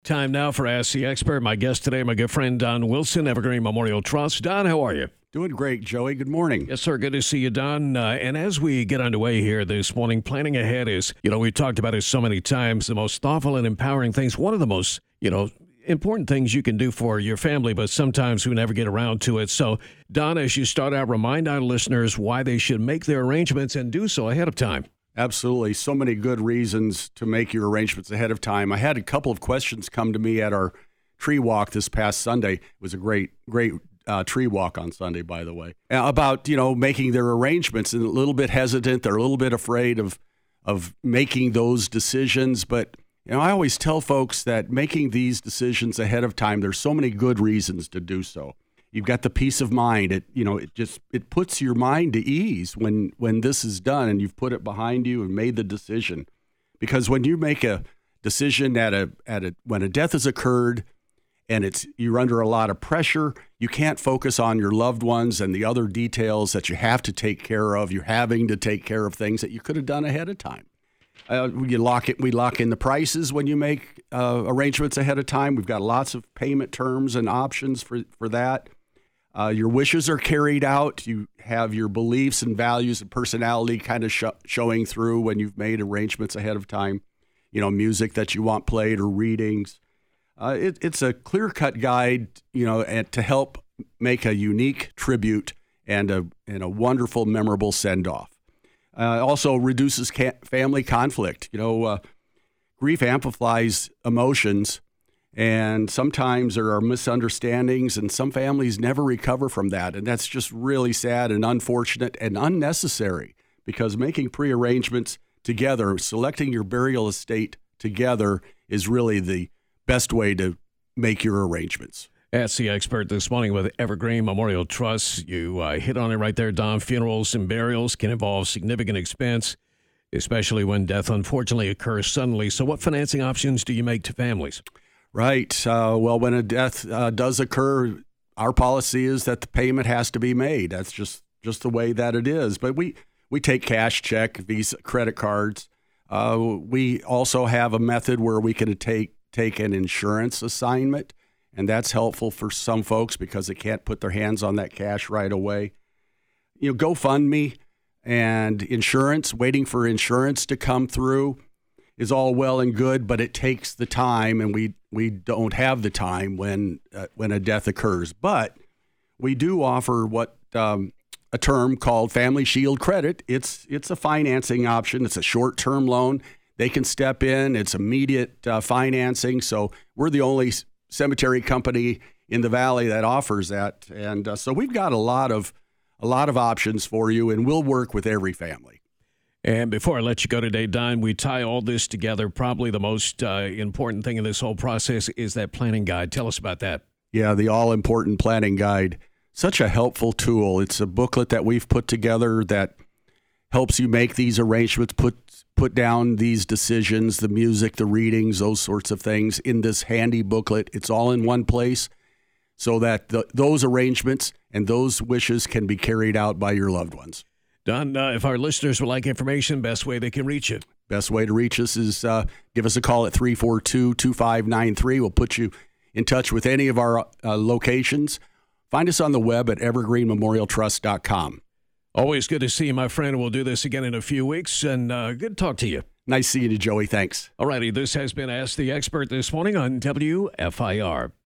Time now for Ask the Expert. My guest today, my good friend Don Wilson, Evergreen Memorial Trust. Don, how are you? Doing great, Joey. Good morning. Yes, sir. Good to see you, Don. And as we get underway here this morning, planning ahead is, we've talked about it so many times, the most thoughtful and empowering things. One of the most, important things you can do for your family, but sometimes we never get around to it. So, Don, as you start out, remind our listeners why they should make their arrangements and do so ahead of time. Absolutely. So many good reasons to make your arrangements ahead of time. I had a couple of questions come to me at our tree walk this past Sunday. It was a great tree walk on Sunday, by the way, about, making their arrangements, and a little bit hesitant. They're a little bit afraid of making those decisions. But, I always tell folks that making these decisions ahead of time, there's so many good reasons to do so. You've got the peace of mind. It puts your mind to ease when this is done and you've put it behind you and made the decision. Because when you make a decision when a death has occurred and you're under a lot of pressure, you can't focus on your loved ones and the other details that you have to take care of. You're having to take care of things that you could have done ahead of time. We lock in the prices when you make arrangements ahead of time. We've got lots of payment terms and options for that. Your wishes are carried out. You have your beliefs and values and personality kind of showing through when you've made arrangements ahead of time. Music that you want played or readings. It's a clear-cut guide, and to help make a unique tribute and a wonderful, memorable send-off. Also reduces family conflict. Grief amplifies emotions. And sometimes there are misunderstandings, and some families never recover from that. And that's just really sad and unfortunate and unnecessary, because making prearrangements together, selecting your burial estate together, is really the best way to make your arrangements. Ask the Expert this morning with Evergreen Memorial Trust. You hit on it right there, Don. Funerals and burials can involve significant expense, especially when death unfortunately occurs suddenly. So what financing options do you make to families? Right. Well, when a death does occur, our policy is that the payment has to be made. That's just the way that it is. But we take cash, check, Visa, credit cards. We also have a method where we can take an insurance assignment, and that's helpful for some folks because they can't put their hands on that cash right away. GoFundMe and insurance, waiting for insurance to come through is all well and good, but it takes the time, and we don't have the time when a death occurs. But we do offer what a term called Family Shield Credit. It's a financing option. It's a short-term loan. They can step in. It's immediate financing. So we're the only cemetery company in the valley that offers that, and so we've got a lot of options for you, and we'll work with every family. And before I let you go today, Don, we tie all this together. Probably the most important thing in this whole process is that planning guide. Tell us about that. Yeah, the all-important planning guide. Such a helpful tool. It's a booklet that we've put together that helps you make these arrangements, put down these decisions, the music, the readings, those sorts of things in this handy booklet. It's all in one place so that those arrangements and those wishes can be carried out by your loved ones. Don, if our listeners would like information, best way they can reach you. Best way to reach us is give us a call at 342-2593. We'll put you in touch with any of our locations. Find us on the web at evergreenmemorialtrust.com. Always good to see you, my friend. We'll do this again in a few weeks, and good to talk to you. Nice seeing you, Joey. Thanks. All righty, this has been Ask the Expert this morning on WFIR.